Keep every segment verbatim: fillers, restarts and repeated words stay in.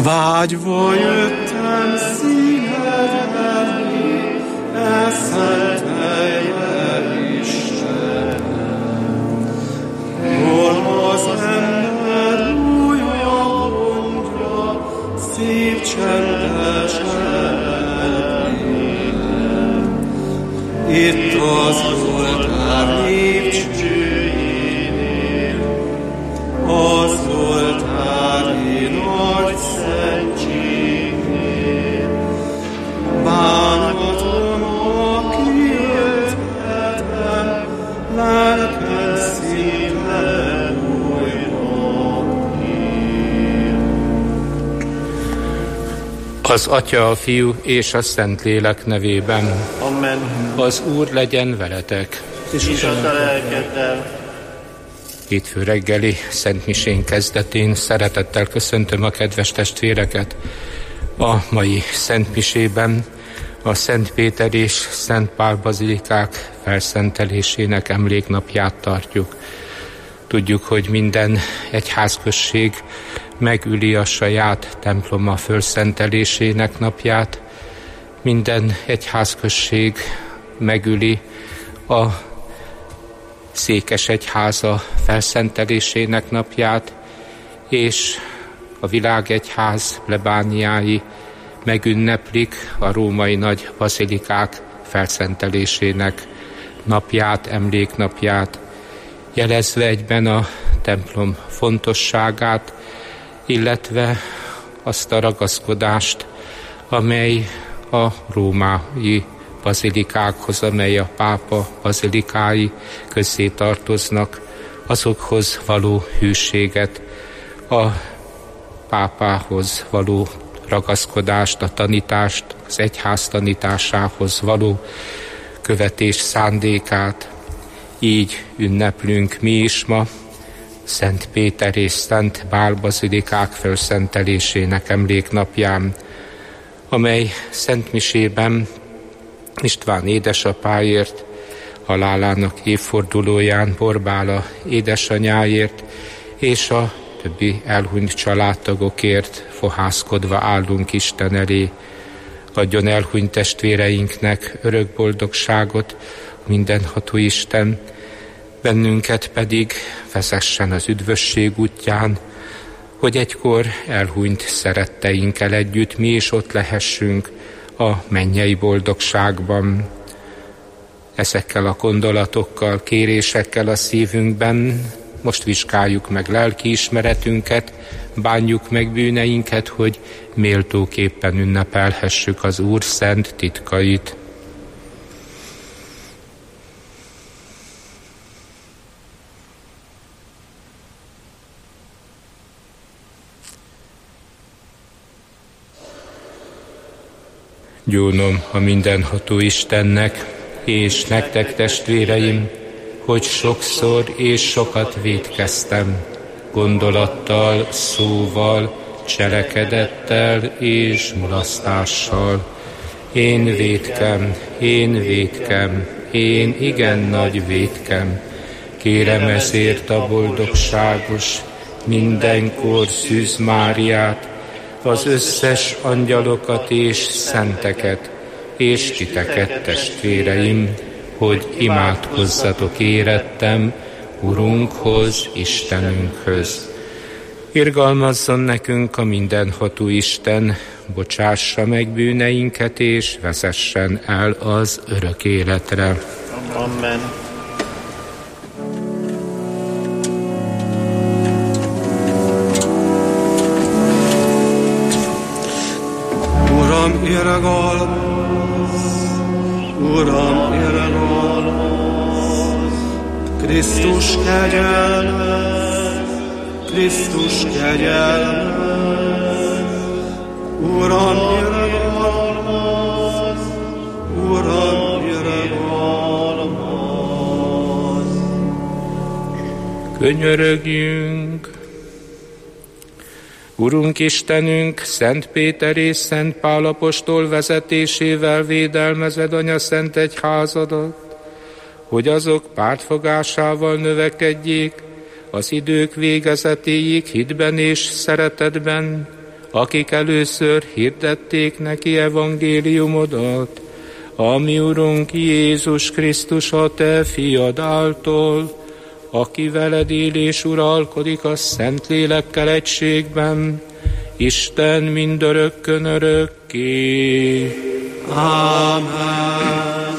Vágyva jöttem színed elé, elszentelje Istenem. Hol az ember újja gondja, szép csendes elmélet. Itt az oltár lépcsőjénél, az oltári nagy szentségnél, bánatom, ha kijöttem, lelkem szívem újra él. Az Atya, a Fiú és a Szentlélek nevében. Amen. Az Úr legyen veletek. És a te lelkeddel. Hétfő reggeli szentmisén kezdetén szeretettel köszöntöm a kedves testvéreket. A mai szentmisében a Szent Péter és Szent Pál bazilikák felszentelésének emléknapját tartjuk. Tudjuk, hogy minden egyházközség megüli a saját temploma fölszentelésének napját. Minden egyházközség megüli a Székesegyháza felszentelésének napját, és a világegyház plebániái megünneplik a római nagy bazilikák felszentelésének napját, emléknapját, jelezve egyben a templom fontosságát, illetve azt a ragaszkodást, amely a római bazilikákhoz, amely a pápa bazilikái közé tartoznak, azokhoz való hűséget, a pápához való ragaszkodást, a tanítást, az egyház tanításához való követés szándékát. Így ünneplünk mi is ma Szent Péter és Szent Pál bazilikák felszentelésének emléknapján, amely szentmisében István édesapáért, halálának évfordulóján Borbála édesanyáért és a többi elhunyt családtagokért fohászkodva állunk Isten elé. Adjon elhunyt testvéreinknek örök boldogságot mindenható Isten, bennünket pedig vezessen az üdvösség útján, hogy egykor elhunyt szeretteinkkel együtt mi is ott lehessünk a mennyei boldogságban. Ezekkel a gondolatokkal, kérésekkel a szívünkben most vizsgáljuk meg lelkiismeretünket, bánjuk meg bűneinket, hogy méltóképpen ünnepelhessük az Úr szent titkait. Gyónom a mindenható Istennek, és nektek, testvéreim, hogy sokszor és sokat vétkeztem, gondolattal, szóval, cselekedettel és mulasztással. Én vétkem, én vétkem, én igen nagy vétkem. Kérem ezért a boldogságos, mindenkor Szűz Máriát, az összes angyalokat és szenteket, és titeket, testvéreim, hogy imádkozzatok érettem Urunkhoz, Istenünkhöz. Irgalmazzon nekünk a mindenható Isten, bocsássa meg bűneinket, és vezessen el az örök életre. Amen. Uram, irgalmaz, Uram, irgalmaz, Krisztus kegyelmez, Krisztus kegyelmez, Uram, irgalmaz, Uram, irgalmaz. Könyörögjünk! Urunk Istenünk, Szent Péter és Szent Pál apostol vezetésével védelmezed anyaszent egyházadat, hogy azok pártfogásával növekedjék az idők végezetéig hitben és szeretetben, akik először hirdették neki evangéliumodat, a mi Urunk Jézus Krisztus, a te fiad által, aki veled él és uralkodik a Szentlélekkel egységben, Isten mindörökkön örökké. Amen.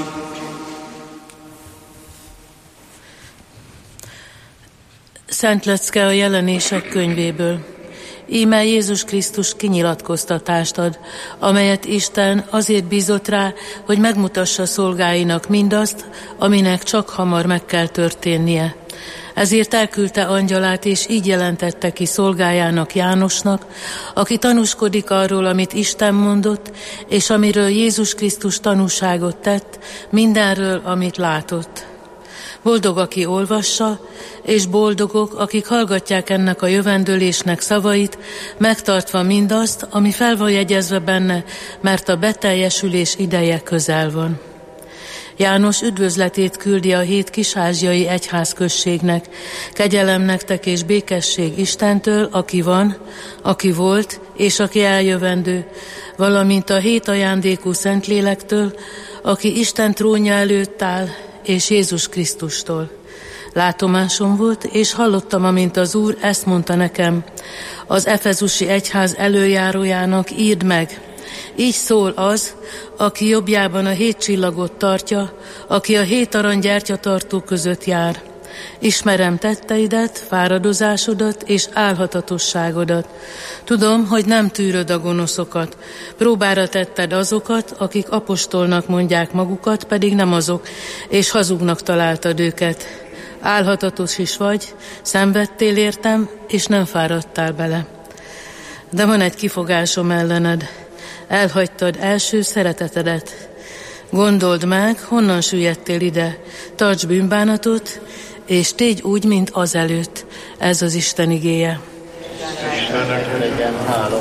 Szent lecke a Jelenések könyvéből. Íme Jézus Krisztus kinyilatkoztatást ad, amelyet Isten azért bízott rá, hogy megmutassa szolgáinak mindazt, aminek csak hamar meg kell történnie. Ezért elküldte angyalát, és így jelentette ki szolgájának, Jánosnak, aki tanúskodik arról, amit Isten mondott, és amiről Jézus Krisztus tanúságot tett, mindenről, amit látott. Boldog, aki olvassa, és boldogok, akik hallgatják ennek a jövendőlésnek szavait, megtartva mindazt, ami fel van jegyezve benne, mert a beteljesülés ideje közel van. János üdvözletét küldi a hét kis-ázsiai egyházközségnek, kegyelem nektek és békesség Istentől, aki van, aki volt, és aki eljövendő, valamint a hét ajándékú Szentlélektől, aki Isten trónja előtt áll, és Jézus Krisztustól. Látomásom volt, és hallottam, amint az Úr ezt mondta nekem: az efezusi egyház előjárójának írd meg, így szól az, aki jobbjában a hét csillagot tartja, aki a hét arany gyertyatartó között jár. Ismerem tetteidet, fáradozásodat és álhatatosságodat. Tudom, hogy nem tűröd a gonoszokat. Próbára tetted azokat, akik apostolnak mondják magukat, pedig nem azok, és hazugnak találtad őket. Álhatatos is vagy, szenvedtél értem, és nem fáradtál bele. De van egy kifogásom ellened. Elhagytad első szeretetedet. Gondold meg, honnan süllyedtél ide. Tarts bűnbánatot, és tégy úgy, mint azelőtt. Ez az Isten igéje. Istennek legyen hála.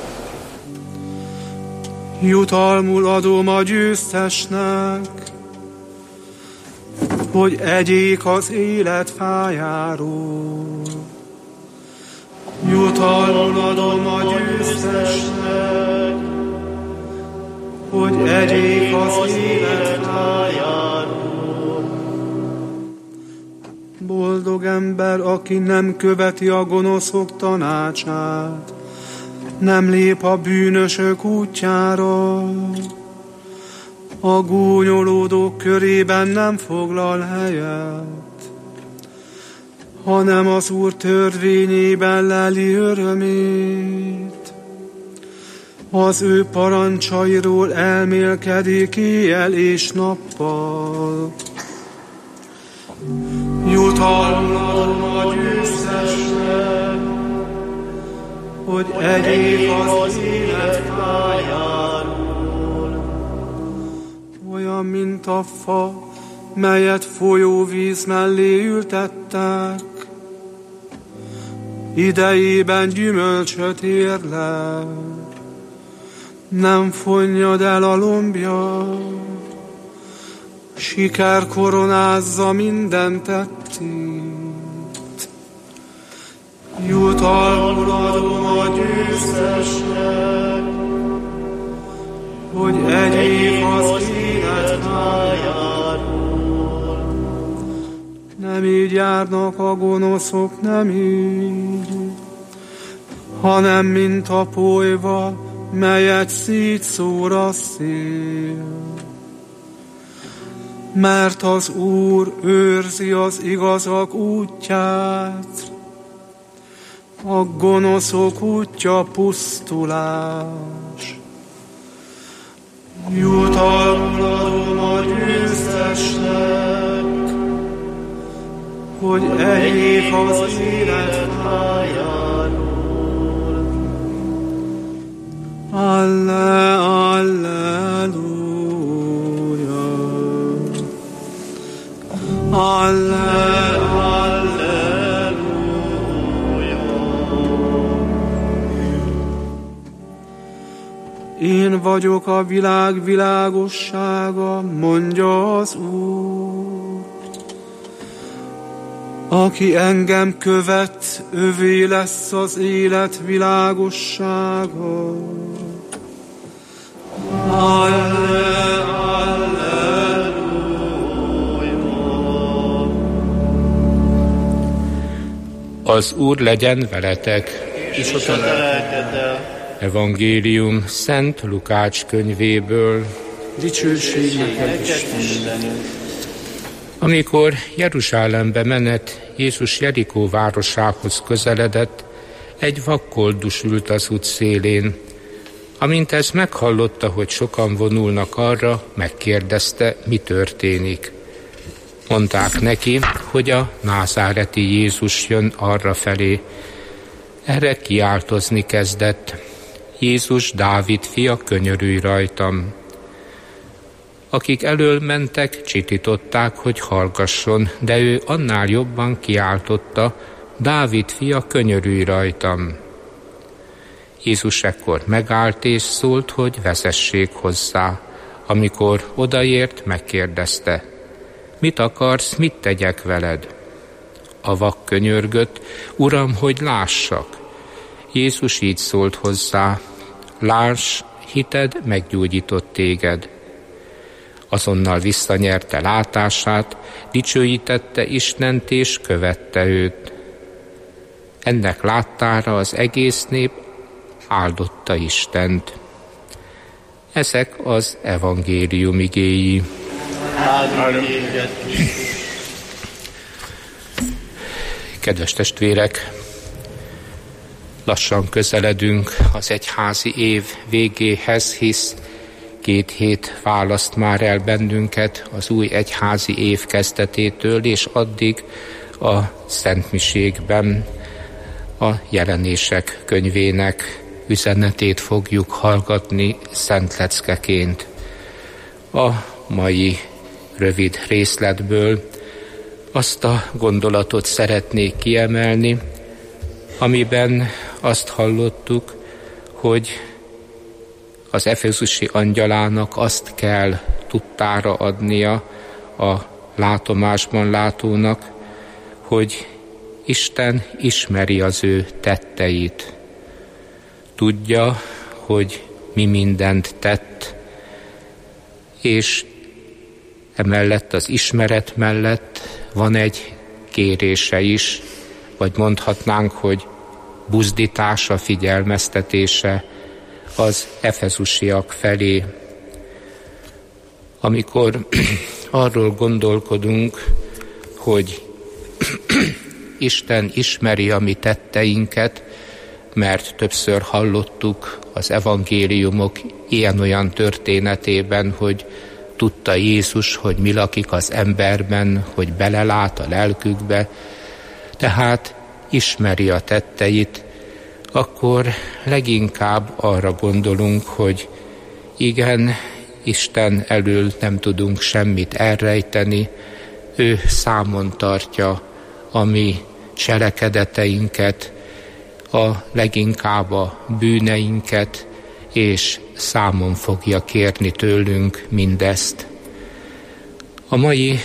Jutalmul adom a győztesnek, hogy egyék az élet fájáról. Jutalmul adom a győztesnek, hogy egyék az élet fájáról. Boldog ember, aki nem követi a gonoszok tanácsát, nem lép a bűnösök útjára, a gúnyolódók körében nem foglal helyet, hanem az Úr törvényében leli örömét. Az ő parancsairól elmélkedik éjjel és nappal. Jutalmul a győztesnek, hogy egyék az élet fájáról. Olyan, mint a fa, melyet folyóvíz mellé ültettek, idejében gyümölcsöt érlel, nem fonnyad el a lombja, siker koronázza minden tettét. Jutalmul adom a győztesnek, hogy egyék az élet fájáról. Nem így járnak a gonoszok, nem így, hanem mint a polyva, melyet szétszór a szél. Mert az Úr őrzi az igazak útját, a gonoszok útja pusztulás. Jutalmul adom a győztesnek, hogy egyék az élet fájáról. Alle, alleluja. Alle, alleluja. Én vagyok a világ világossága, mondja az Úr. Aki engem követ, övé lesz az élet világossága. Alle, Az Úr legyen veletek. És a te lelkeddel. Evangélium Szent Lukács könyvéből. Dicsőség neked, Istenünk. Amikor Jeruzsálembe menet, Jézus Jerikó városához közeledett, egy vakkoldus ült az út szélén. Amint ez meghallotta, hogy sokan vonulnak arra, megkérdezte, mi történik. Mondták neki, hogy a názáreti Jézus jön arra felé. Erre kiáltozni kezdett: Jézus, Dávid fia, könyörülj rajtam! Akik elől mentek, csitították, hogy hallgasson, de ő annál jobban kiáltotta: Dávid fia, könyörülj rajtam! Jézus ekkor megállt és szólt, hogy vezessék hozzá. Amikor odaért, megkérdezte: Mit akarsz, mit tegyek veled? A vak könyörgött: Uram, hogy lássak. Jézus így szólt hozzá: Láss, hited meggyógyított téged. Azonnal visszanyerte látását, dicsőítette Istent és követte őt. Ennek láttára az egész nép áldotta Istent. Ezek az evangélium igéi. Kedves testvérek, lassan közeledünk az egyházi év végéhez, hisz két hét választ már el bennünket az új egyházi év kezdetétől, és addig a szentmiségben a Jelenések könyvének üzenetét fogjuk hallgatni szentleckeként. A mai rövid részletből azt a gondolatot szeretnék kiemelni, amiben azt hallottuk, hogy az efezusi angyalának azt kell tudtára adnia a látomásban látónak, hogy Isten ismeri az ő tetteit. Tudja, hogy mi mindent tett, és emellett, az ismeret mellett van egy kérése is, vagy mondhatnánk, hogy buzdítása, figyelmeztetése az efezusiak felé. Amikor arról gondolkodunk, hogy Isten ismeri a mi tetteinket, mert többször hallottuk az evangéliumok ilyen-olyan történetében, hogy tudta Jézus, hogy mi lakik az emberben, hogy belelát a lelkükbe, tehát ismeri a tetteit, akkor leginkább arra gondolunk, hogy igen, Isten elől nem tudunk semmit elrejteni, ő számon tartja a mi cselekedeteinket, a leginkább a bűneinket, és számon fogja kérni tőlünk mindezt. A mai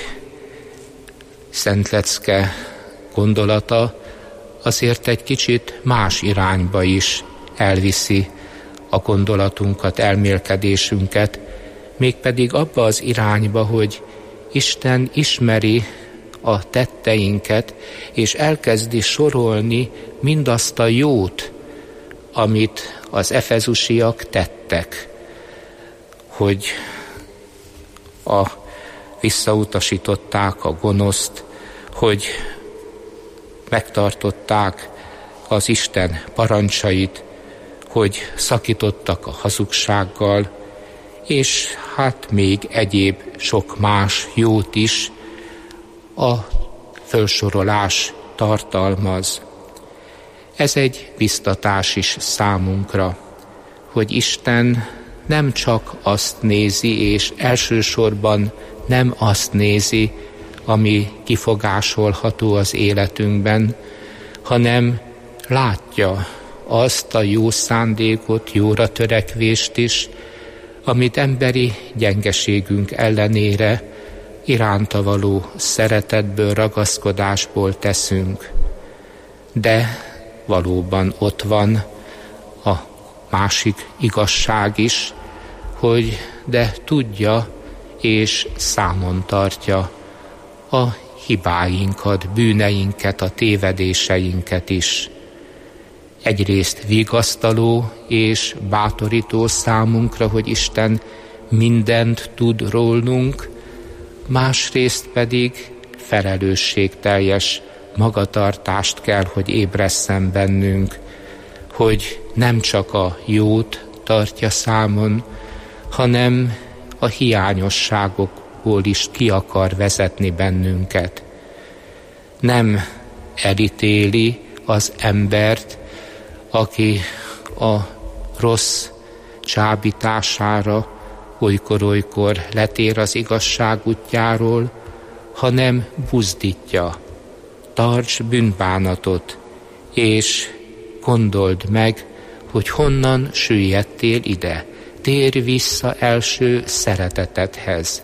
szentlecke gondolata azért egy kicsit más irányba is elviszi a gondolatunkat, elmélkedésünket, mégpedig abba az irányba, hogy Isten ismeri a tetteinket, és elkezdi sorolni mindazt a jót, amit az efezusiak tettek, hogy a, visszautasították a gonoszt, hogy megtartották az Isten parancsait, hogy szakítottak a hazugsággal, és hát még egyéb sok más jót is a felsorolás tartalmaz. Ez egy biztatás is számunkra, hogy Isten nem csak azt nézi, és elsősorban nem azt nézi, ami kifogásolható az életünkben, hanem látja azt a jó szándékot, jóra törekvést is, amit emberi gyengeségünk ellenére iránta való szeretetből, ragaszkodásból teszünk. De valóban ott van a másik igazság is, hogy de tudja és számon tartja a hibáinkat, bűneinket, a tévedéseinket is. Egyrészt vigasztaló és bátorító számunkra, hogy Isten mindent tud rólunk, másrészt pedig felelősségteljes magatartást kell, hogy ébresszen bennünk, hogy nem csak a jót tartja számon, hanem a hiányosságokból is ki akar vezetni bennünket. Nem elítéli az embert, aki a rossz csábítására olykor-olykor letér az igazság útjáról, hanem buzdítja. Tarts bűnbánatot, és gondold meg, hogy honnan süllyedtél ide. Térj vissza első szeretetedhez.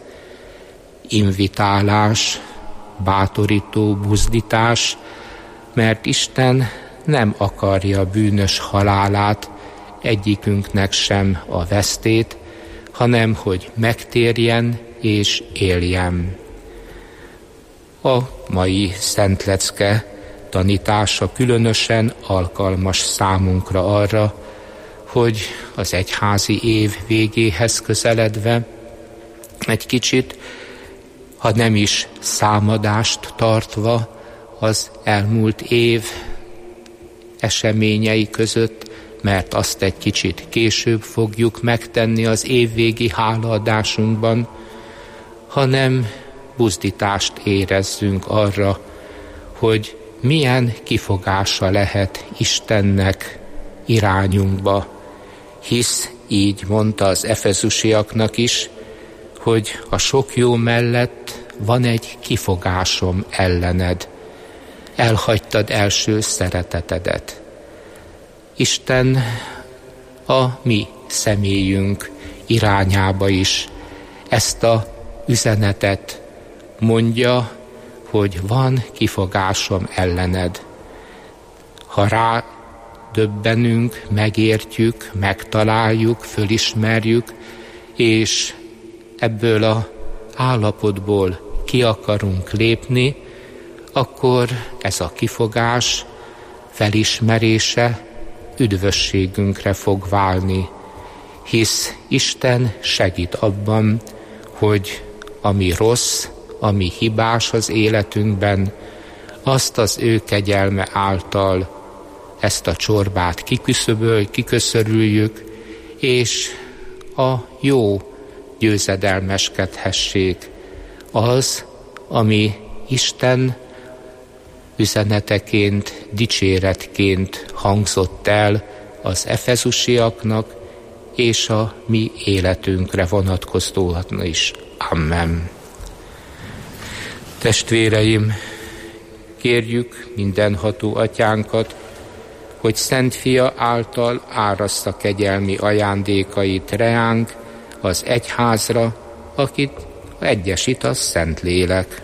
Invitálás, bátorító buzdítás, mert Isten nem akarja bűnös halálát, egyikünknek sem a vesztét, hanem hogy megtérjen és éljen. A mai szentlecke tanítása különösen alkalmas számunkra arra, hogy az egyházi év végéhez közeledve egy kicsit, ha nem is számadást tartva az elmúlt év eseményei között, mert azt egy kicsit később fogjuk megtenni az évvégi hálaadásunkban, hanem buzdítást érezzünk arra, hogy milyen kifogása lehet Istennek irányunkba, hisz így mondta az efezusiaknak is, hogy a sok jó mellett van egy kifogásom ellened. Elhagytad első szeretetedet. Isten a mi személyünk irányába is ezt a üzenetet mondja, hogy van kifogásom ellened. Ha rá döbbenünk, megértjük, megtaláljuk, fölismerjük, és ebből az állapotból ki akarunk lépni, akkor ez a kifogás felismerése üdvösségünkre fog válni, hisz Isten segít abban, hogy ami rossz, ami hibás az életünkben, azt az ő kegyelme által ezt a csorbát kiküszöböl, kiköszörüljük, és a jó győzedelmeskedhessék az, ami Isten üzeneteként, dicséretként hangzott el az efezusiaknak, és a mi életünkre vonatkozóan is. Amen. Testvéreim, kérjük mindenható atyánkat, hogy Szent Fia által árassza kegyelmi ajándékait reánk, az egyházra, akit egyesít a Szentlélek.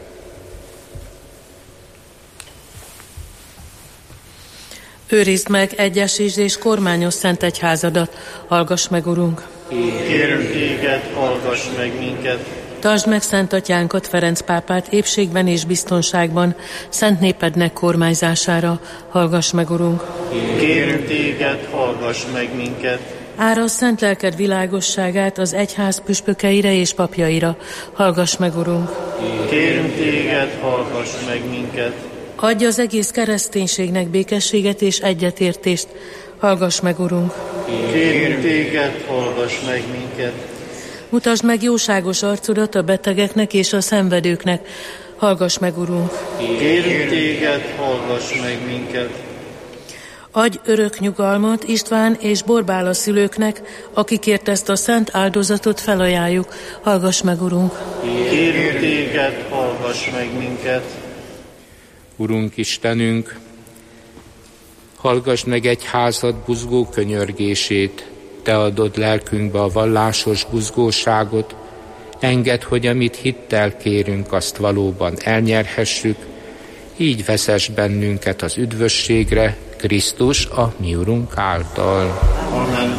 Őrizd meg, egyesítsd és kormányos szent egyházadat, hallgass meg, Urunk! Kérünk téged, hallgass meg minket! Tartsd meg Szent Atyánkat, Ferenc pápát épségben és biztonságban, szent népednek kormányzására, hallgass meg, Urunk! Kérünk téged, hallgass meg minket! Árasz szent lelked világosságát az egyház püspökeire és papjaira, hallgass meg, Urunk! Kérünk téged, hallgass meg minket! Adj az egész kereszténységnek békességet és egyetértést, hallgass meg, Urunk! Kérünk téged, hallgass meg minket! Mutasd meg jóságos arcodat a betegeknek és a szenvedőknek, hallgass meg, Urunk! Kérünk téged, hallgass meg minket! Adj örök nyugalmat István és Borbála szülőknek, akikért ezt a szent áldozatot felajánljuk, hallgass meg, Urunk! Kérünk téged, hallgass meg minket! Urunk Istenünk, hallgass meg egyházad buzgó könyörgését, Te adod lelkünkbe a vallásos buzgóságot, Engedd, hogy amit hittel kérünk, azt valóban elnyerhessük, így vezess bennünket az üdvösségre, Krisztus a mi Urunk által. Amen.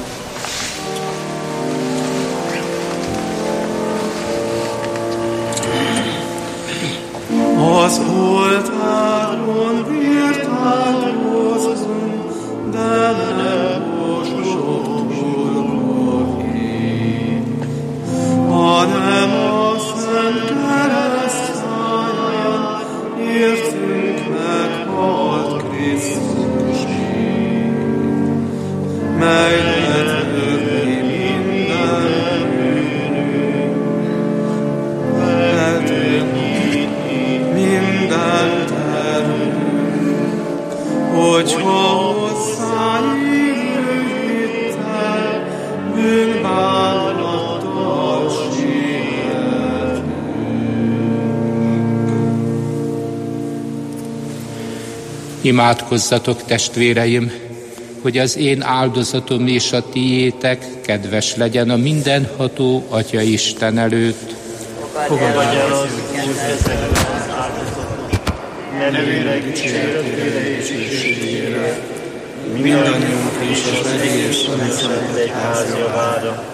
Az oltáron vért áldozunk, de nem mosott Golgothin, hanem a szent kereszt száján értünk meghalt Krisztus, melyet örökké minden bűnünk, eltörni minden terünk, hogyha hozzájövő hittel, bűnbánattal sietünk. Imádkozzatok, testvéreim, hogy az én áldozatom és a tiétek kedves legyen a mindenható Atya Isten előtt. Fogadj el az Úr kezedbe az áldozatot, nevére dicsőretére és dicsőségére, mindannyiunk és az egész szent egyház javára.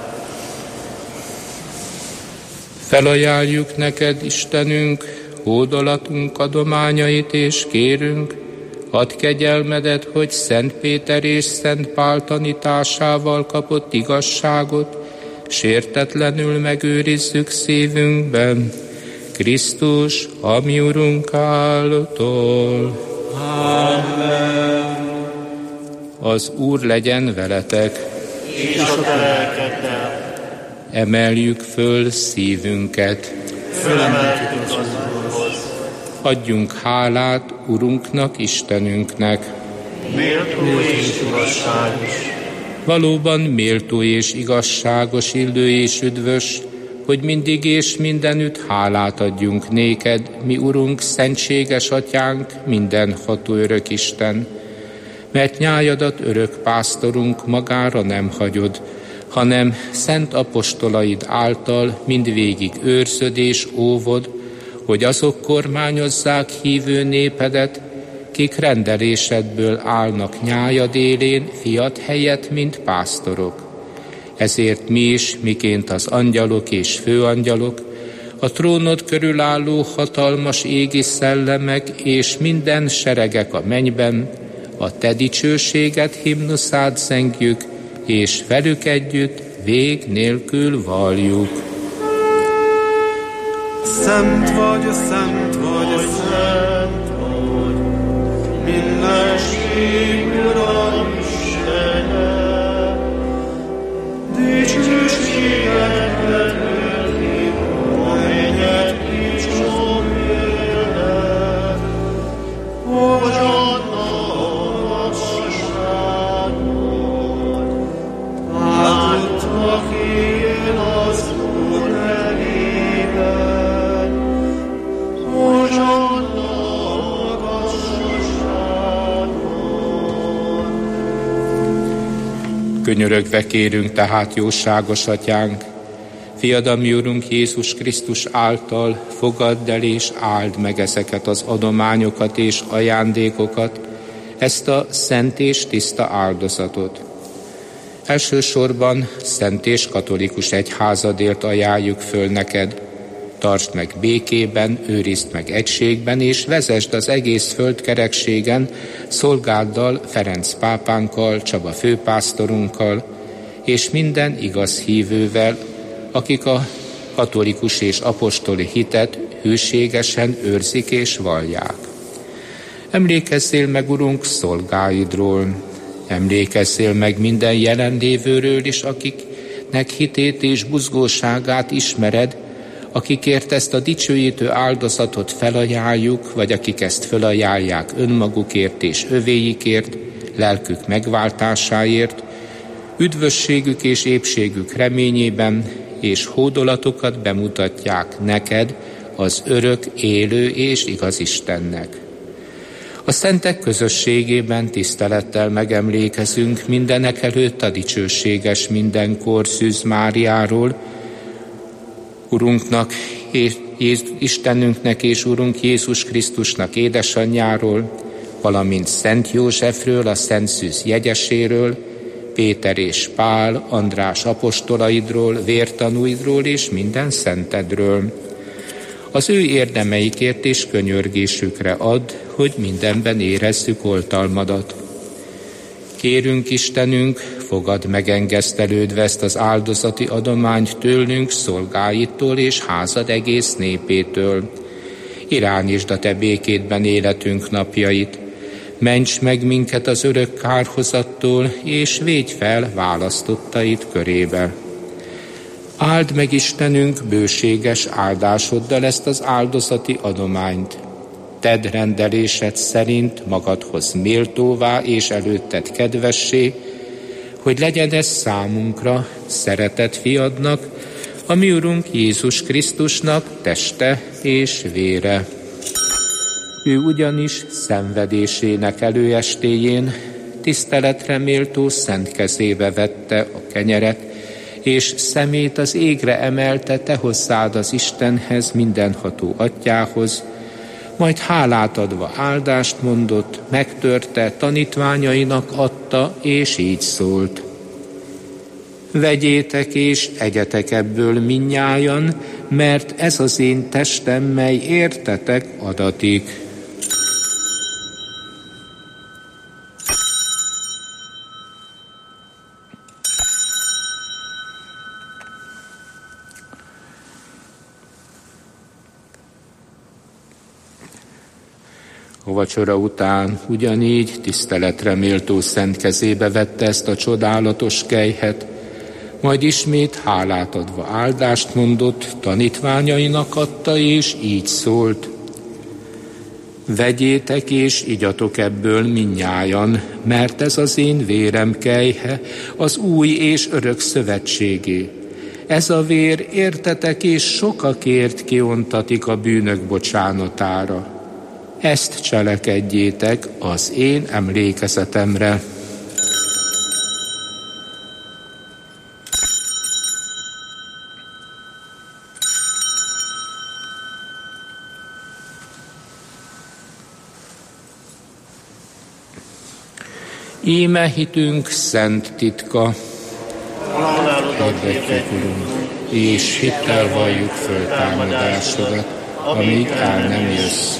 Felajánljuk neked, Istenünk, hódolatunk adományait, és kérünk, add kegyelmedet, hogy Szent Péter és Szent Pál tanításával kapott igazságot sértetlenül megőrizzük szívünkben, Krisztus, a mi Urunk által. Amen. Az Úr legyen veletek. És a te lelkeddel. Emeljük föl szívünket. Fölemeltük az Úrhoz. Adjunk hálát Urunknak, Istenünknek. Méltó és igazságos. Valóban méltó és igazságos, illő és üdvös, hogy mindig és mindenütt hálát adjunk néked, mi Urunk, szentséges Atyánk, mindenható örök Isten, mert nyájadat örök pásztorunk magára nem hagyod, hanem szent apostolaid által mindvégig őrzöd és óvod, hogy azok kormányozzák hívő népedet, kik rendelésedből állnak nyájad élén, fiat helyett, mint pásztorok. Ezért mi is, miként az angyalok és főangyalok, a trónod körül álló hatalmas égi szellemek és minden seregek a mennyben, a te dicsőséged himnuszát zengjük, és velük együtt vég nélkül valljuk. Szent vagy, szent vagy, szent vagy, mindenség Uram Istene, dicsőséget vetődik, a mennyet és a földet, Hosanna magasságon, áldott, aki él az Úr nevében, Hosanna magasságon. Könyörögve kérünk tehát, jóságos Atyánk, Fiad, a mi Urunk Jézus Krisztus által fogadd el és áld meg ezeket az adományokat és ajándékokat, ezt a szent és tiszta áldozatot. Elsősorban szent és katolikus egyházadért ajánljuk föl neked. Tartsd meg békében, őrizd meg egységben, és vezesd az egész földkerekségen szolgáddal, Ferenc pápánkkal, Csaba főpásztorunkkal, és minden igaz hívővel, akik a katolikus és apostoli hitet hűségesen őrzik és vallják. Emlékezzél meg, Urunk, szolgáidról, emlékezzél meg minden jelenlévőről is, akiknek hitét és buzgóságát ismered, akikért ezt a dicsőítő áldozatot felajánljuk, vagy akik ezt felajánlják önmagukért és övéikért, lelkük megváltásáért, üdvösségük és épségük reményében, és hódolatokat bemutatják neked, az örök, élő és igaz Istennek. A szentek közösségében tisztelettel megemlékezünk mindenek előtt a dicsőséges mindenkor Szűz Máriáról, Urunknak és Istenünknek és Urunk Jézus Krisztusnak édesanyjáról, valamint Szent Józsefről, a Szent Szűz jegyeséről, Péter és Pál, András apostolaidról, vértanúidról és minden szentedről. Az ő érdemeikért és könyörgésükre add, hogy mindenben érezzük oltalmadat. Kérünk Istenünk, fogadd megengesztelődve ezt az áldozati adományt tőlünk, szolgáitól és házad egész népétől. Irányítsd a te békédben életünk napjait, ments meg minket az örök kárhozattól, és védj fel választottait körébe. Áld meg Istenünk bőséges áldásoddal ezt az áldozati adományt. Tedd rendelésed szerint magadhoz méltóvá és előtted kedvessé, hogy legyen ez számunkra, szeretett fiadnak, a mi Urunk Jézus Krisztusnak teste és vére. Ő ugyanis szenvedésének előestéjén tiszteletre méltó szent kezébe vette a kenyeret, és szemét az égre emelte, te hozzád az Istenhez, mindenható atyához, majd hálát adva áldást mondott, megtörte, tanítványainak adta, és így szólt. Vegyétek és egyetek ebből mindnyájan, mert ez az én testem, mely értetek adatik. A vacsora után ugyanígy tiszteletre méltó szent kezébe vette ezt a csodálatos kejhet, majd ismét hálát adva áldást mondott, tanítványainak adta, és így szólt. Vegyétek és igyatok ebből mindnyájan, mert ez az én vérem kejhe, az új és örök szövetségé. Ez a vér értetek és sokakért kiontatik a bűnök bocsánatára. Ezt cselekedjétek az én emlékezetemre. Íme hitünk szent titka. Hirdetjük, Urunk, és hittel valljuk föltámadásodat, amíg el nem jössz.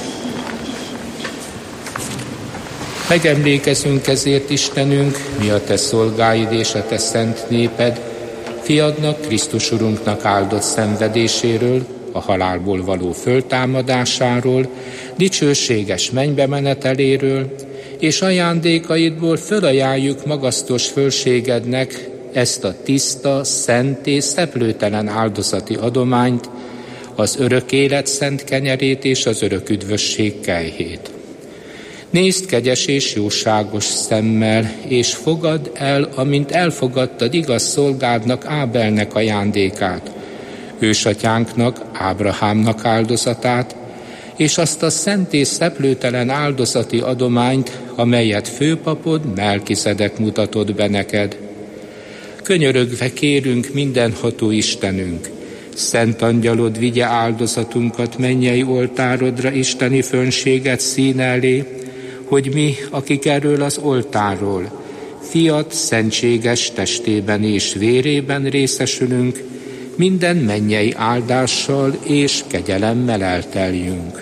Megemlékezünk ezért, Istenünk, mi a te szolgáid és a te szent néped, fiadnak, Krisztus Urunknak áldott szenvedéséről, a halálból való föltámadásáról, dicsőséges mennybe meneteléről, és ajándékaidból fölajánljuk magasztos fölségednek ezt a tiszta, szent és szeplőtelen áldozati adományt, az örök élet szent kenyerét és az örök üdvösség kejhét. Nézd kegyes és jóságos szemmel, és fogadd el, amint elfogadtad igaz szolgádnak Ábelnek ajándékát, ősatyánknak, Ábrahámnak áldozatát, és azt a szent és szeplőtelen áldozati adományt, amelyet főpapod Melkisedek mutatott be neked. Könyörögve kérünk mindenható Istenünk, szent angyalod vigye áldozatunkat mennyei oltárodra isteni fönséget színe elé, hogy mi, akik erről az oltárról, fiat szentséges testében és vérében részesülünk, minden mennyei áldással és kegyelemmel elteljünk.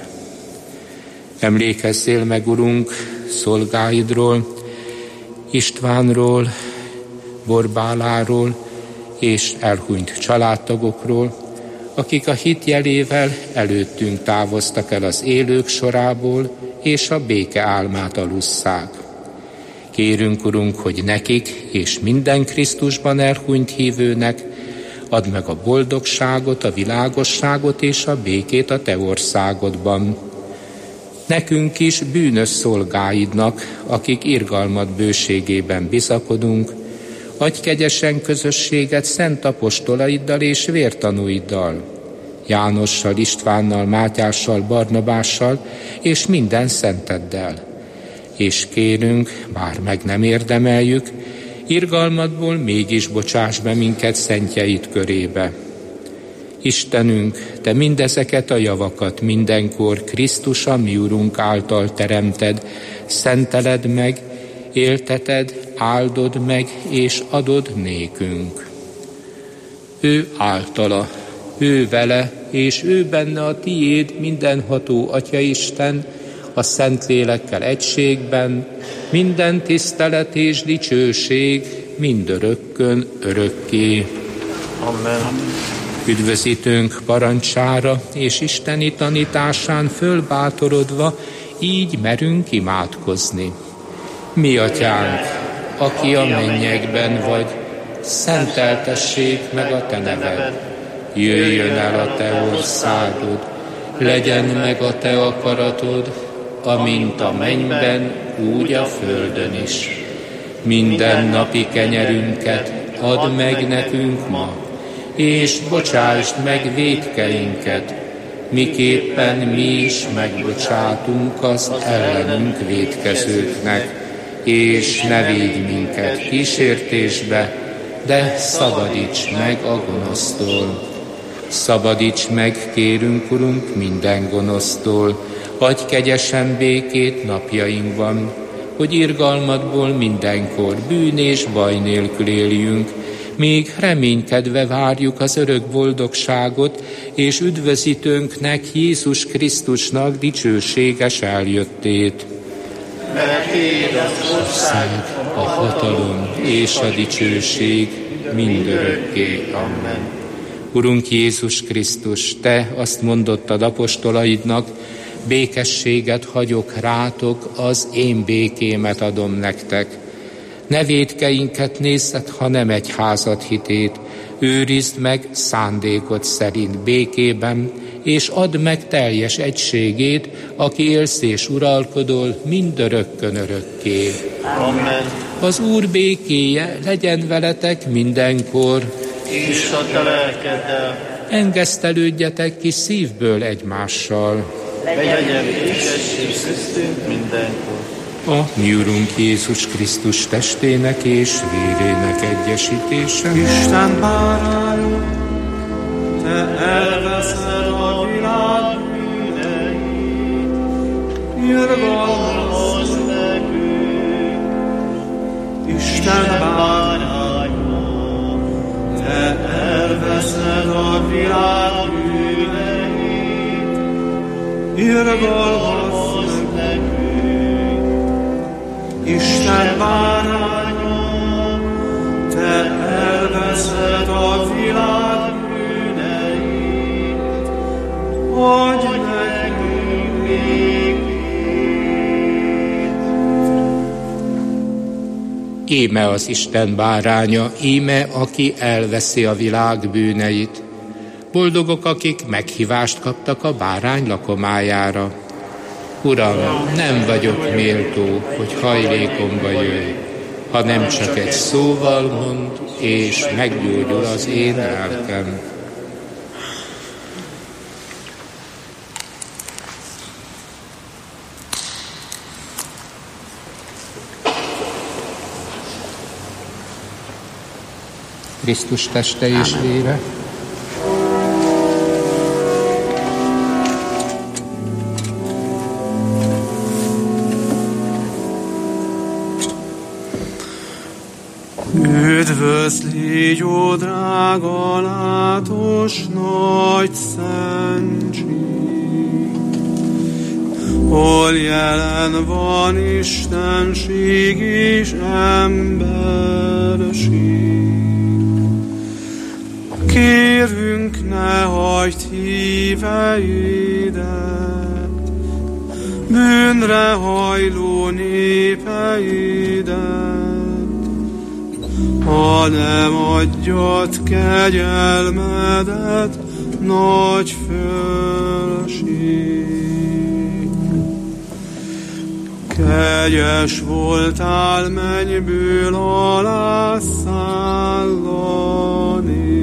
Emlékezzél meg, Urunk, szolgáidról, Istvánról, Borbáláról és elhunyt családtagokról, akik a hit jelével előttünk távoztak el az élők sorából, és a béke álmát alusszák. Kérünk, Urunk, hogy nekik és minden Krisztusban elhunyt hívőnek add meg a boldogságot, a világosságot és a békét a te országodban. Nekünk is, bűnös szolgáidnak, akik irgalmad bőségében bizakodunk, adj kegyesen közösséget szent apostolaiddal és vértanúiddal, Jánossal, Istvánnal, Mátyással, Barnabással és minden szenteddel. És kérünk, bár meg nem érdemeljük, irgalmadból mégis bocsáss be minket szentjeid körébe. Istenünk, Te mindezeket a javakat mindenkor Krisztus, a mi Urunk által teremted, szenteled meg, élteted, áldod meg és adod nékünk. Ő általa, ő vele és ő benne a tiéd mindenható Atyaisten, a Szentlélekkel egységben, minden tisztelet és dicsőség mindörökkön örökké. Amen. Üdvözítőnk parancsára és isteni tanításán fölbátorodva így merünk imádkozni. Mi atyánk, aki a mennyekben vagy, szenteltessék meg a te neved. Jöjjön el a te országod, legyen meg a te akaratod, amint a mennyben, úgy a földön is. Minden napi kenyerünket add meg nekünk ma, és bocsásd meg vétkeinket, miképpen mi is megbocsátunk az ellenünk vétkezőknek, és ne védj minket kísértésbe, de szabadíts meg a gonosztól. Szabadíts meg, kérünk, Urunk, minden gonosztól, adj kegyesen békét napjainkban, hogy irgalmadból mindenkor bűn és baj nélkül éljünk, még reménykedve várjuk az örök boldogságot, és üdvözítőnknek, Jézus Krisztusnak dicsőséges eljöttét. Mert Téd az ország, a hatalom és a dicsőség mindörökké. Amen. Urunk Jézus Krisztus, Te azt mondottad apostolaidnak, békességet hagyok rátok, az én békémet adom nektek. Ne vétkeinket nézzed, hanem egyházad hitét, őrizd meg szándékod szerint békében, és add meg teljes egységét, aki élsz és uralkodol mindörökkön örökké. Amen. Az Úr békéje legyen veletek mindenkor, És a te lelkeddel. engesztelődjetek ki szívből egymással. Legyen békesség köztünk mindenkor. A mi Urunk Jézus Krisztus testének és vérének egyesítése. Isten báránya, Te elveszed a világ bűneit, irgalmazz nekünk. Isten báránya, Te elveszed a világ bűneit, irgalmazz nekünk. Isten báránya, Te elveszed a világ bűneit, adj nekünk békét. Íme az Isten báránya, íme, aki elveszi a világ bűneit. Boldogok, akik meghívást kaptak a bárány lakomájára. Uram, nem vagyok méltó, hogy hajlékomba jöjj, hanem csak egy szóval mond, és meggyógyul az én lelkem. Krisztus teste és vére. Üdvözl, légy, ó drága, látos, nagy szentség, hol jelen van istenség és emberség. Kérünk, ne hagyd híveidet, bűnre hajló népeidet, hanem adjad kegyelmedet, nagy fölség. Kegyes voltál mennyből alá szállani,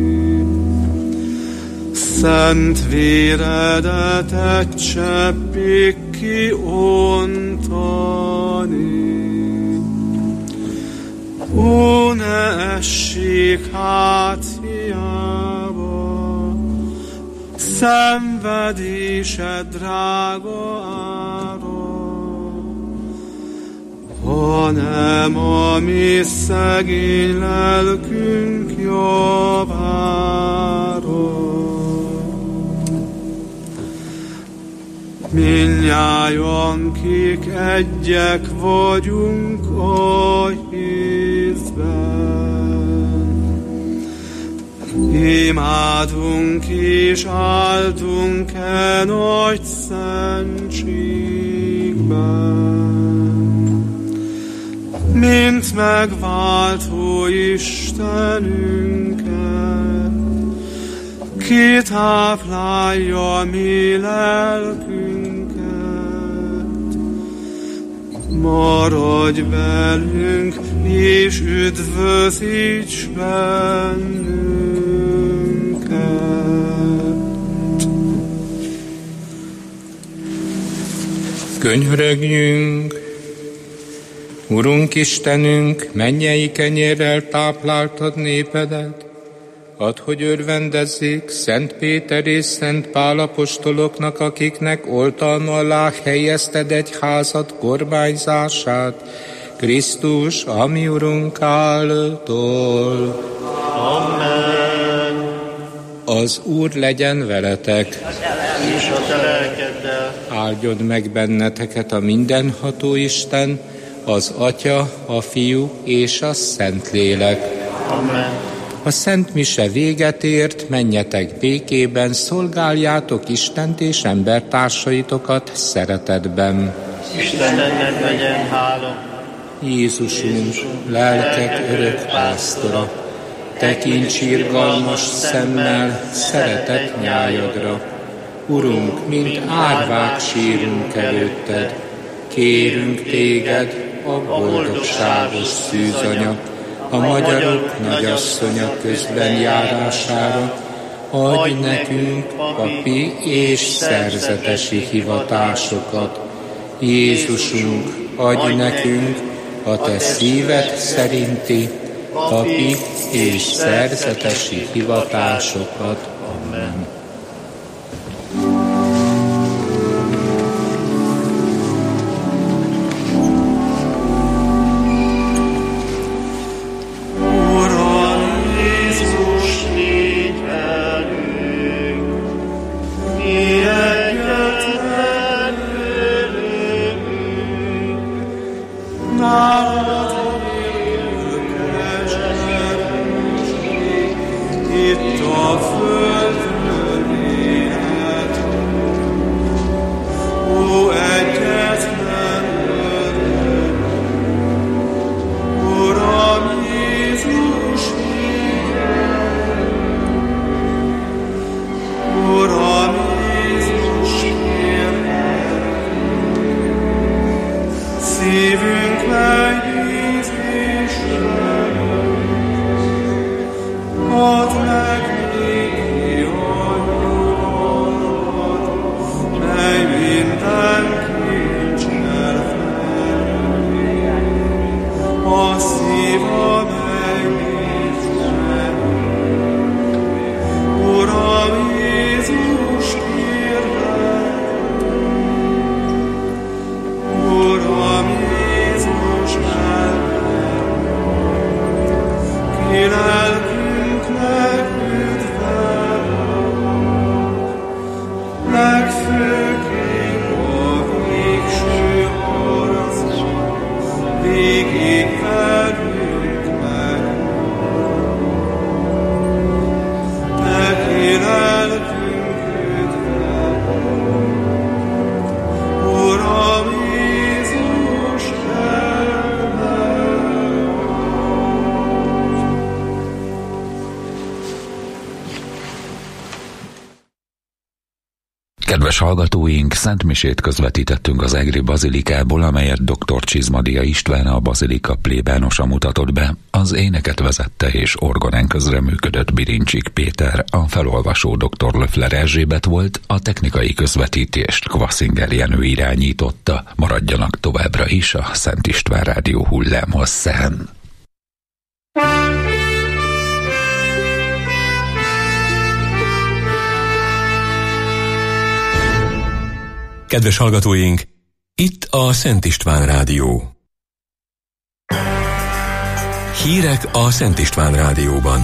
szent véredet egy cseppig kiontani. Ó, ne essék hát hiába szenvedésed drága ára, hanem a mi szegény lelkünk javára. Mindnyájan, kik egyek vagyunk a hiszben, imádunk és áldunk-e nagy szentségben, mint megváltó Istenünket, ki táplálja mi lelkünket. Maradj velünk, és üdvözíts bennünket. Könyörögjünk! Urunk Istenünk, mennyei kenyérrel tápláltad népedet, add, hogy örvendezzék Szent Péter és Szent Pál apostoloknak, akiknek oltalma alá helyezted egyházad kormányzását, Krisztus, a mi Urunk által. Amen. Az Úr legyen veletek, És a te lelkeddel. áldjon meg benneteket a mindenható Isten, az Atya, a Fiú és a Szentlélek. Amen. A Szent Mise véget ért, menjetek békében, szolgáljátok Istent és embertársaitokat szeretetben. Istennek legyen hála. Jézusunk, lelkek örök pásztora, tekints irgalmas szemmel szeretett nyájadra. Urunk, mint árvák sírunk előtted, kérünk téged, a boldogságos szűzanya, a magyarok nagyasszonya közben járására, adj nekünk papi és szerzetesi hivatásokat. Jézusunk, adj nekünk a te szíved szerinti papi és szerzetesi hivatásokat. Amen. Kedves hallgatóink, szentmisét közvetítettünk az egri bazilikából, amelyet doktor Csizmadia István, a bazilika plébánosa mutatott be. Az éneket vezette és orgonán közreműködött Birincsik Péter, a felolvasó doktor Löffler Erzsébet volt, a technikai közvetítést Kvaszinger Jenő irányította. Maradjanak továbbra is a Szent István Rádió hullámhosszán. Kedves hallgatóink, itt a Szent István Rádió. Hírek a Szent István Rádióban.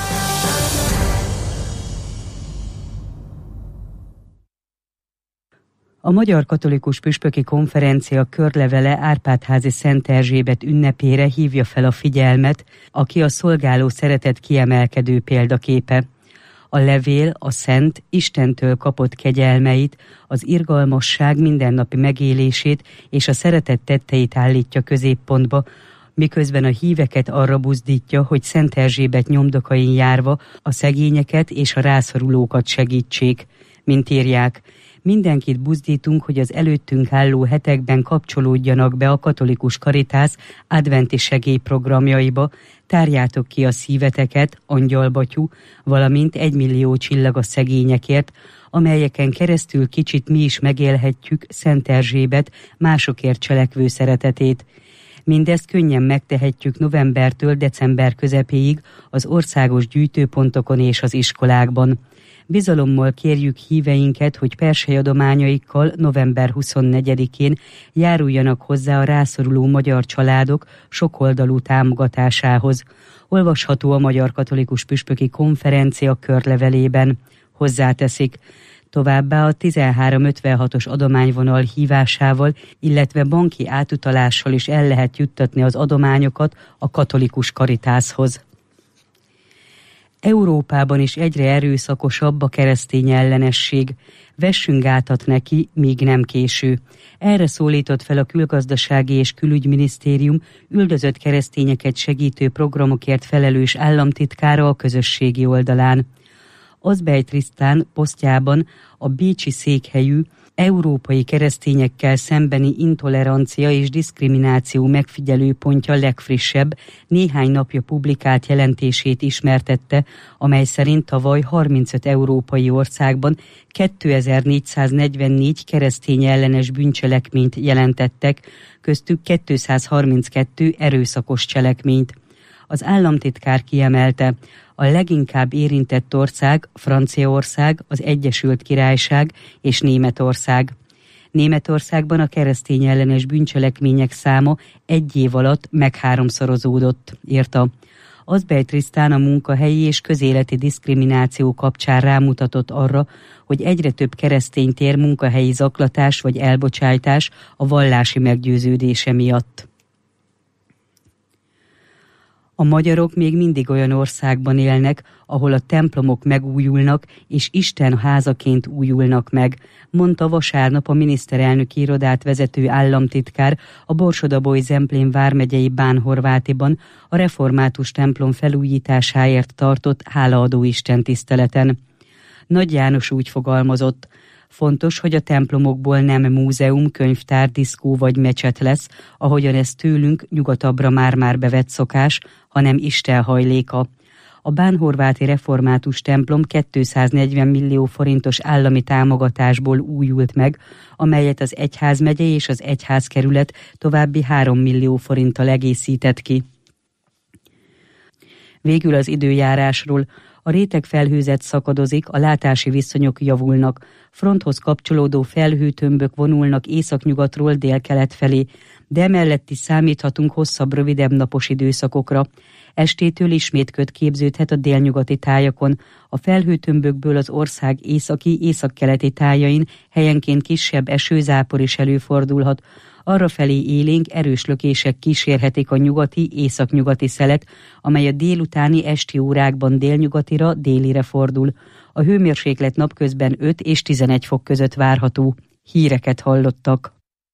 A Magyar Katolikus Püspöki Konferencia körlevele Árpád-házi Szent Erzsébet ünnepére hívja fel a figyelmet, aki a szolgáló szeretet kiemelkedő példaképe. A levél a szent Istentől kapott kegyelmeit, az irgalmasság mindennapi megélését és a szeretet tetteit állítja középpontba, miközben a híveket arra buzdítja, hogy Szent Erzsébet nyomdokain járva a szegényeket és a rászorulókat segítsék. Mint írják, mindenkit buzdítunk, hogy az előttünk álló hetekben kapcsolódjanak be a katolikus karitász adventi segélyprogramjaiba, tárjátok ki a szíveteket, angyalbatyú, valamint egymillió csillag a szegényekért, amelyeken keresztül kicsit mi is megélhetjük Szent Erzsébet másokért cselekvő szeretetét. Mindezt könnyen megtehetjük novembertől december közepéig az országos gyűjtőpontokon és az iskolákban. Bizalommal kérjük híveinket, hogy persely-adományaikkal november huszonnegyedikén járuljanak hozzá a rászoruló magyar családok sokoldalú támogatásához. Olvasható a Magyar Katolikus Püspöki Konferencia körlevelében. Hozzáteszik, továbbá a tizenhárom ötvenhatos adományvonal hívásával, illetve banki átutalással is el lehet juttatni az adományokat a katolikus karitászhoz. Európában is egyre erőszakosabb a keresztény ellenesség. Vessünk gátat neki, míg nem késő. Erre szólított fel a Külgazdasági és Külügyminisztérium üldözött keresztényeket segítő programokért felelős államtitkára a közösségi oldalán. Azbej Trisztán posztjában a bécsi székhelyű európai keresztényekkel szembeni intolerancia és diszkrimináció megfigyelő pontja legfrissebb, néhány napja publikált jelentését ismertette, amely szerint tavaly harmincöt európai országban kétezer-négyszáznegyvennégy keresztény ellenes bűncselekményt jelentettek, köztük kétszázharminckettő erőszakos cselekményt. Az államtitkár kiemelte, a leginkább érintett ország Franciaország, az Egyesült Királyság és Németország. Németországban a keresztény ellenes bűncselekmények száma egy év alatt megháromszorozódott, írta. Azbej Trisztán a munkahelyi és közéleti diszkrimináció kapcsán rámutatott arra, hogy egyre több keresztény tér munkahelyi zaklatás vagy elbocsájtás a vallási meggyőződése miatt. A magyarok még mindig olyan országban élnek, ahol a templomok megújulnak, és Isten házaként újulnak meg, mondta vasárnap a miniszterelnöki irodát vezető államtitkár a Borsod-Abaúj-Zemplén vármegyei Bánhorvátiban a református templom felújításáért tartott hálaadó istentiszteleten. Nagy János úgy fogalmazott: fontos, hogy a templomokból nem múzeum, könyvtár, diszkó vagy mecset lesz, ahogyan ez tőlünk nyugatabbra már-már bevett szokás, hanem Isten hajléka. A bánhorváti református templom kétszáznegyven millió forintos állami támogatásból újult meg, amelyet az egyházmegye és az egyházkerület további három millió forinttal egészített ki. Végül az időjárásról. A rétegfelhőzet szakadozik, a látási viszonyok javulnak. Fronthoz kapcsolódó felhőtömbök vonulnak északnyugatról délkelet felé, de emellett is számíthatunk hosszabb, rövidebb napos időszakokra. Estétől ismét köd képződhet a délnyugati tájakon. A felhőtömbökből az ország északi, északkeleti tájain helyenként kisebb esőzápor is előfordulhat. Arrafelé élénk erős lökések kísérhetik a nyugati, északnyugati szelet, amely a délutáni esti órákban délnyugatira, délire fordul. A hőmérséklet napközben öt és tizenegy fok között várható. Híreket hallottak.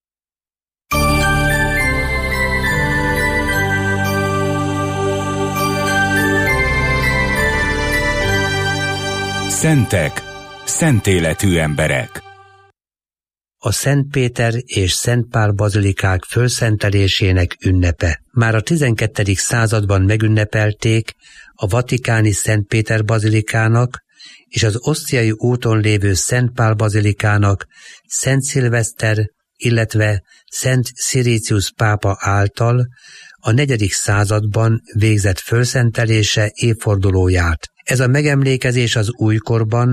Szentek, szentéletű emberek. A Szent Péter és Szent Pál bazilikák fölszentelésének ünnepe. Már a tizenkettedik században megünnepelték a vatikáni Szent Péter bazilikának és az Osztiai úton lévő Szent Pál bazilikának Szent Szilveszter, illetve Szent Sziricius pápa által a negyedik században végzett fölszentelése évfordulóját. Ez a megemlékezés az újkorban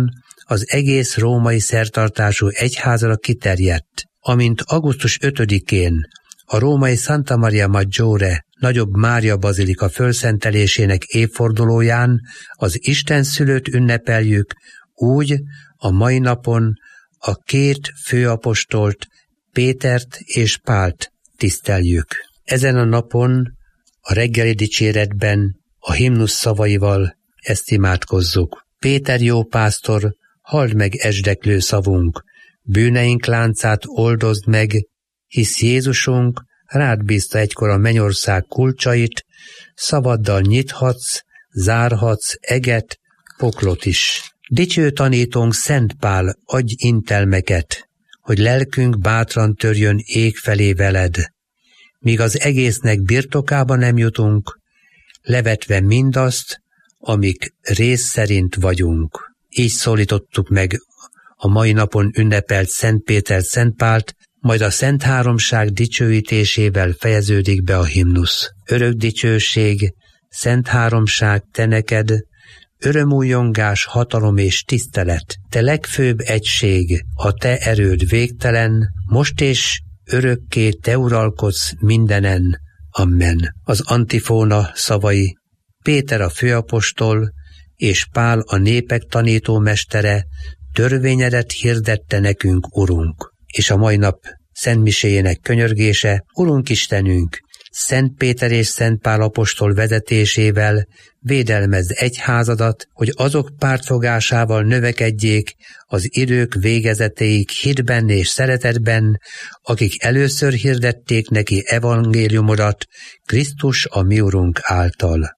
az egész római szertartású egyházra kiterjedt. Amint augusztus ötödikén a római Santa Maria Maggiore nagyobb Mária bazilika fölszentelésének évfordulóján az Isten szülőt ünnepeljük, úgy a mai napon a két főapostolt, Pétert és Pált tiszteljük. Ezen a napon a reggeli dicséretben a himnusz szavaival ezt imádkozzuk. Péter jó pásztor, halld meg esdeklő szavunk, bűneink láncát oldozd meg, hisz Jézusunk rád bízta egykor a mennyország kulcsait, szavaddal nyithatsz, zárhatsz eget, poklot is. Dicső tanítónk Szent Pál, adj intelmeket, hogy lelkünk bátran törjön ég felé veled, míg az egésznek birtokába nem jutunk, levetve mindazt, amik rész szerint vagyunk. Így szólítottuk meg a mai napon ünnepelt Szent Péter Szent Pált, majd a Szent Háromság dicsőítésével fejeződik be a himnusz. Örök dicsőség, Szent Háromság te neked, örömújongás, hatalom és tisztelet, te legfőbb egység, a te erőd végtelen, most és örökké te uralkodsz mindenen. Amen. Az antifóna szavai: Péter a főapostol és Pál a népek tanítómestere, törvényedet hirdette nekünk, Urunk. És a mai nap szentmiséjének könyörgése: Urunk Istenünk, Szent Péter és Szent Pál apostol vezetésével védelmezd egyházadat, hogy azok pártfogásával növekedjék az idők végezetéig hitben és szeretetben, akik először hirdették neki evangéliumodat Krisztus a mi Urunk által.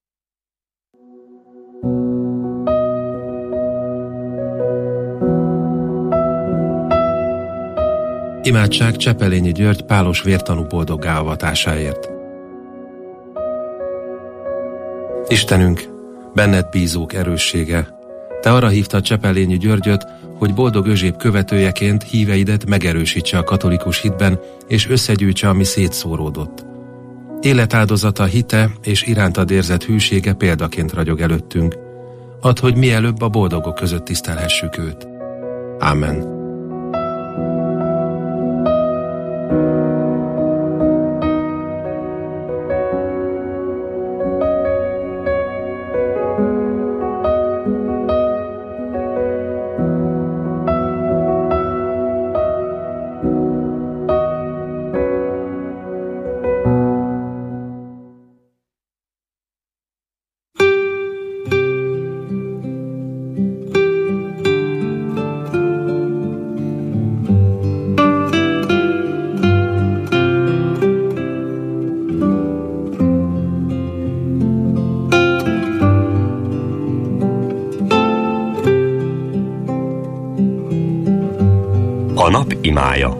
Imádság Csepelényi György pálos vértanú boldoggá avatásáért. Istenünk, benned bízók erőssége, te arra hívtad Csepelényi Györgyöt, hogy boldog Özséb követőjeként híveidet megerősítse a katolikus hitben, és összegyűjtse, ami szétszóródott. Életáldozata, hite és irántad érzett hűsége példaként ragyog előttünk. Add, hogy mielőbb a boldogok között tisztelhessük őt. Ámen. A nap imája.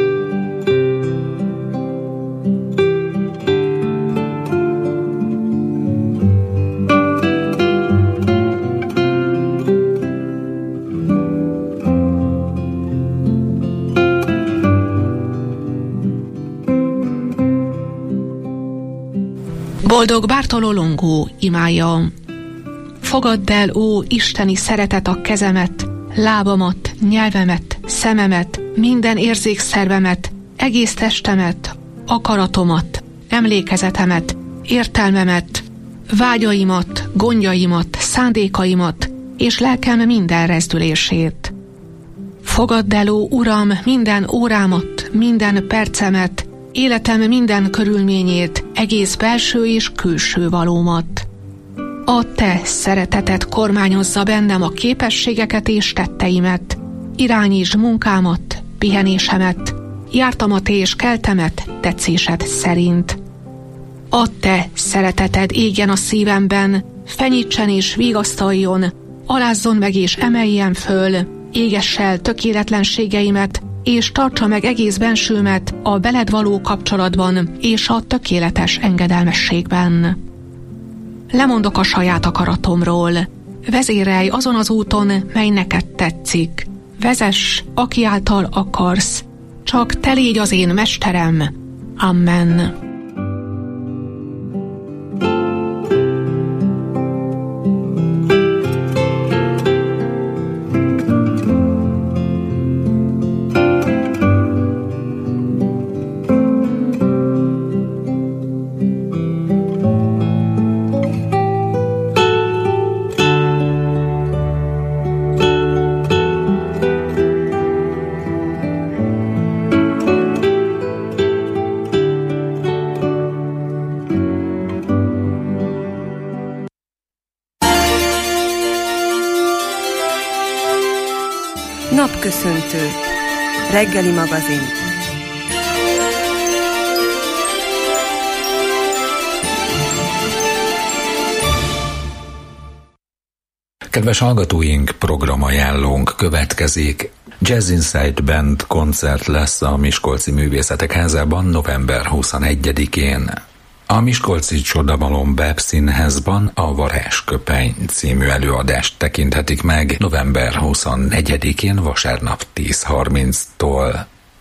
Boldog Bartoló Longo imája. Fogadd el, ó isteni szeretet, a kezemet, lábamat, nyelvemet, szememet, minden érzékszervemet, egész testemet, akaratomat, emlékezetemet, értelmemet, vágyaimat, gondjaimat, szándékaimat és lelkem minden rezdülését. Fogadd el, ó Uram, minden órámat, minden percemet, életem minden körülményét, egész belső és külső valómat. A te szereteted kormányozza bennem a képességeket és tetteimet, irányítsd munkámat, pihenésemet, jártamat és keltemet tetszésed szerint. A te szereteted égjen a szívemben, fenyítsen és vigasztaljon, alázzon meg és emeljen föl, égess el tökéletlenségeimet, és tartsa meg egész bensőmet a veled való kapcsolatban és a tökéletes engedelmességben. Lemondok a saját akaratomról. Vezérelj azon az úton, mely neked tetszik. Vezess, aki által akarsz. Csak te légy az én mesterem. Amen. Beköszöntő. Reggeli magazin. Kedves hallgatóink, programajánlónk következik. Jazz Inside Band koncert lesz a Miskolci Művészetek Házában november huszonegyedikén. A Miskolci Csodamalom Báb Színházban a Varázsköpeny című előadást tekinthetik meg november huszonnegyedikén vasárnap tíz harminctól.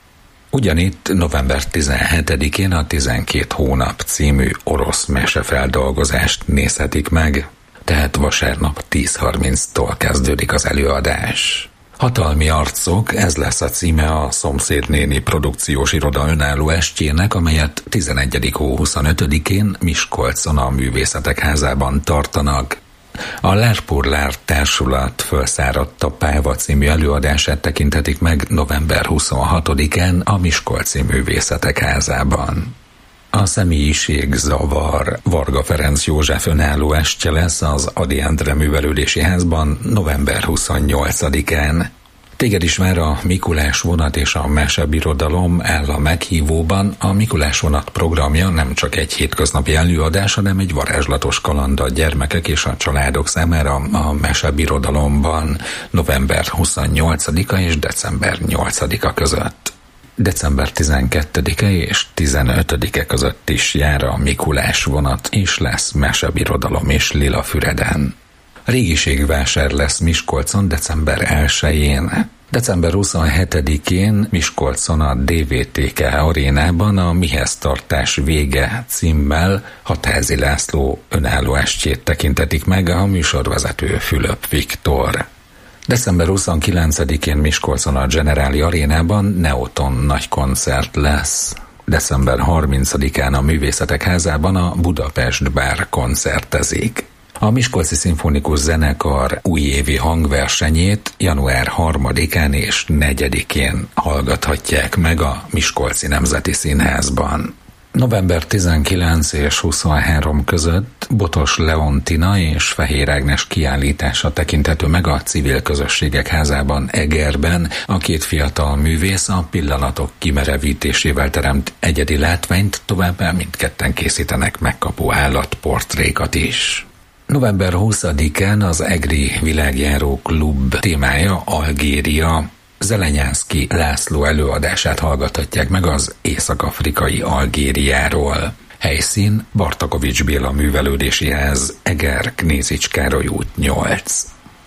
Ugyanitt november tizenhetedikén a tizenkét hónap című orosz mesefeldolgozást nézhetik meg, tehát vasárnap tíz harminctól kezdődik az előadás. Hatalmi arcok, ez lesz a címe a Szomszédnéni produkciós iroda önálló estjének, amelyet tizenegyedik hó huszonötödikén Miskolcon a Művészetek Házában tartanak. A Lárpurlár Társulat Fölszáradt a Páva című előadását tekinthetik meg november huszonhatodikán a Miskolci Művészetek Házában. A Személyiségzavar Varga Ferenc József önálló estje lesz az Ady Endre Művelődési Házban november huszonnyolcadikán. Téged is vár a Mikulás vonat és a Mesebirodalom áll a meghívóban. A Mikulás vonat programja nem csak egy hétköznapi előadás, hanem egy varázslatos kaland a gyermekek és a családok számára a Mesebirodalomban november huszonnyolcadika és december nyolcadika között. december tizenkettedike és tizenötödike között is jár a Mikulás vonat, és lesz Mesebirodalom és Lilafüreden. Régiségvásár lesz Miskolcon december elsején. december huszonhetedikén Miskolcon a dé vé té ká arénában a Mihez tartás vége címmel Hatházi László önálló estjét tekintetik meg, a műsorvezető Fülöp Viktor. december huszonkilencedikén Miskolcon a Generáli Arénában Neoton nagy koncert lesz. december harmincadikán a Művészetek Házában a Budapest Bár koncertezik. A Miskolci Szimfonikus Zenekar újévi hangversenyét január harmadikán és negyedikén hallgathatják meg a Miskolci Nemzeti Színházban. november tizenkilenc és huszonhárom között Botos Leontina és Fehér Ágnes kiállítása tekinthető meg a Civil Közösségek Házában Egerben. A két fiatal művész a pillanatok kimerevítésével teremt egyedi látványt, továbbá mindketten készítenek megkapó állatportrékat is. november huszadikán az Egri Világjáró Klub témája Algéria. Zelenyánszky László előadását hallgathatják meg az észak-afrikai Algériáról. Helyszín Bartakovics Béla Művelődési Ház, Eger, Knézics Károly út nyolc.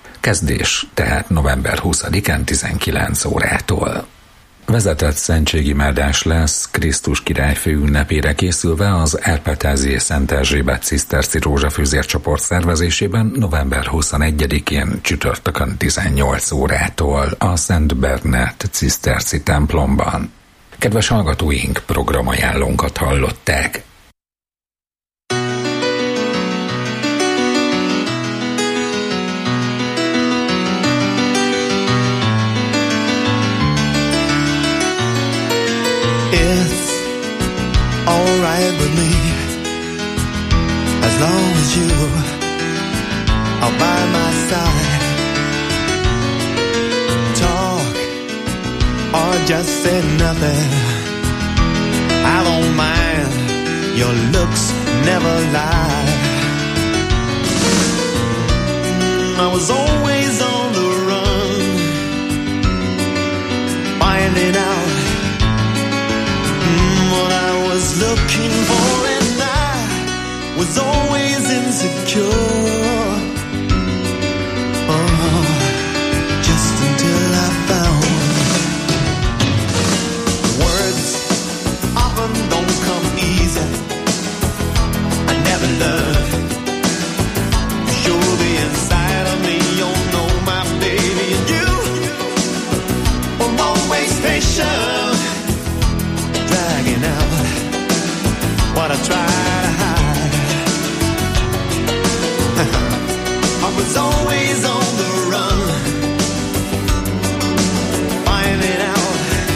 Kezdés tehát november huszadikán tizenkilenc órától. Vezetett szentségimádás lesz Krisztus királyfő ünnepére készülve az Árpád-házi Szent Erzsébet ciszterci rózsafűzércsoport szervezésében november huszonegyedikén csütörtökön tizennyolc órától a Szent Bernát ciszterci templomban. Kedves hallgatóink, programajánlónkat hallották. It's alright with me, as long as you are by my side. Talk or just say nothing, I don't mind, your looks never lie. I was always on the run, finding out what I was looking for, and I was always insecure. Oh, just until I found words often don't come easy. I never learned to show the inside of me. You know my baby, and you were always patient, dragging out what I try to hide. I was always on the run, finding out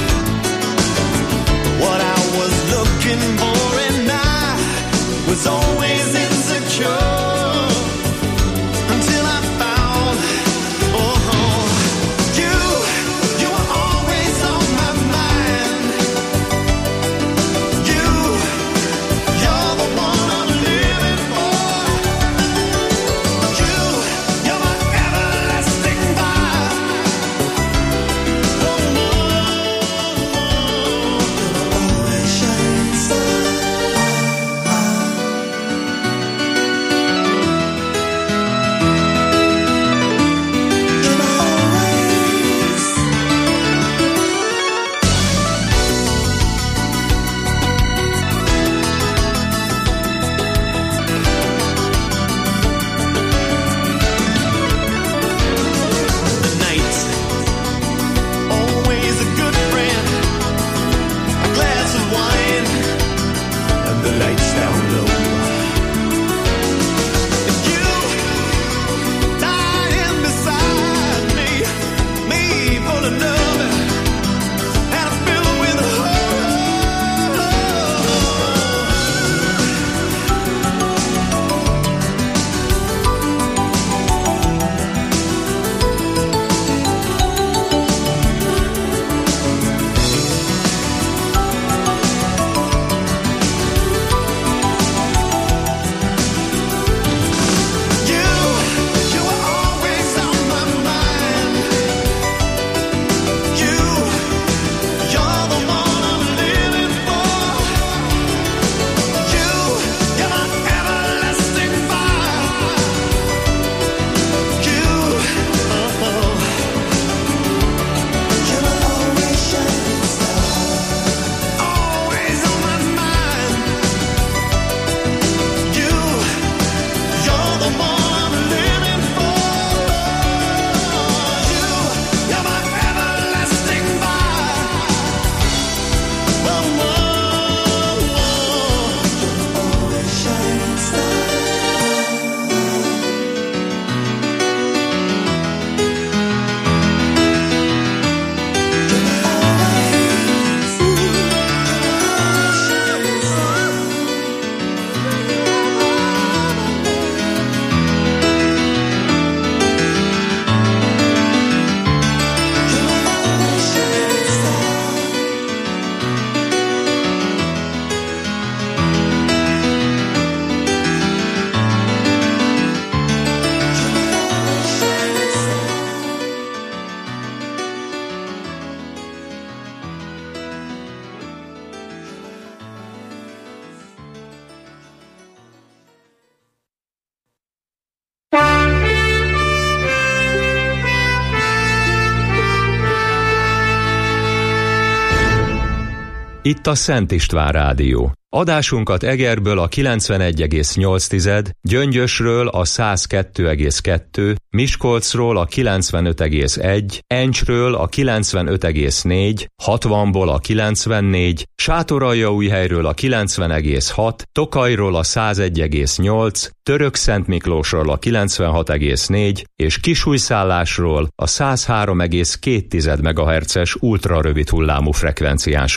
what I was looking for, and I was always insecure until I found, oh, you, you Itt a Szent István Rádió. Adásunkat Egerből a kilencvenegy egész nyolc, Gyöngyösről a száz kettő egész kettő, Miskolcról a kilencvenöt egész egy, Encsről a kilencvenöt egész négy, hatvanból a kilencvennégy, Sátoraljaújhelyről a kilencven egész hat, Tokajról a száz egy egész nyolc, Törökszentmiklósról a kilencvenhat egész négy és Kisújszállásról a száz három egész két megahertzes ultrarövid hullámú frekvencián